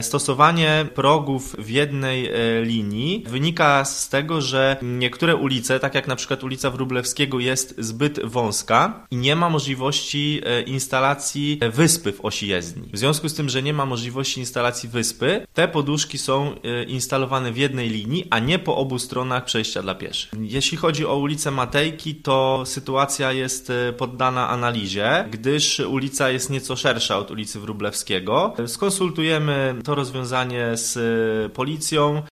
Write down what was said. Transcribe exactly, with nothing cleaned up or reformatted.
Stosowanie progów w jednej linii wynika z tego, że niektóre ulice, tak jak na przykład ulica Wróblewskiego, jest zbyt wąska i nie ma możliwości instalacji wyspy w osi jezdni. W związku z tym, że nie ma możliwości instalacji wyspy, te poduszki są instalowane w jednej linii, a nie po obu stronach przejścia dla pieszych. Jeśli chodzi o ulicę Matejki, to sytuacja jest poddana analizie, gdyż ulica jest nieco szersza od ulicy Wróblewskiego. Skonsultujemy to rozwiązanie z policją